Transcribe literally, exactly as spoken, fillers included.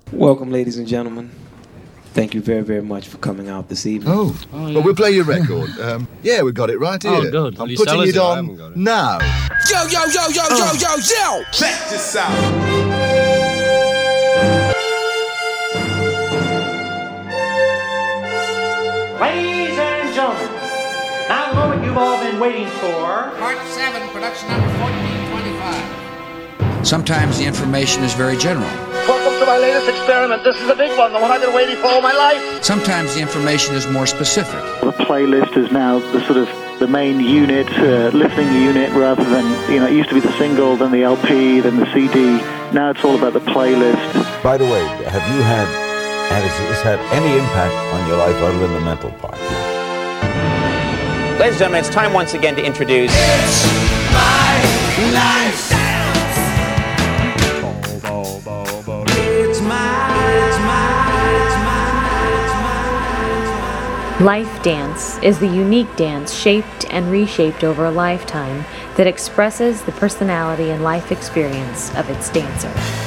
Welcome, ladies and gentlemen. Thank you very, very much for coming out this evening. Oh, Oh, yeah. well, we'll play your record. Um, yeah, we got it right here. Oh, good. I'm Will you putting sell us it it? I on haven't got it. now. Yo, yo, yo, yo, yo, yo, yo! Check this out. Ladies and gentlemen, now the moment you've all been waiting for. Part seven, production number fourteen twenty-five. Sometimes the information is very general. Welcome to my latest experiment. This is a big one, the one I've been waiting for all my life. Sometimes the information is more specific. The playlist is now the sort of the main unit, uh, listening unit, rather than, you know, it used to be the single, then the L P, then the C D. Now it's all about the playlist. By the way, have you had, has this had any impact on your life other than the mental part? Ladies and gentlemen, it's time once again to introduce... It's my life. Life Dance is the unique dance shaped and reshaped over a lifetime that expresses the personality and life experience of its dancer.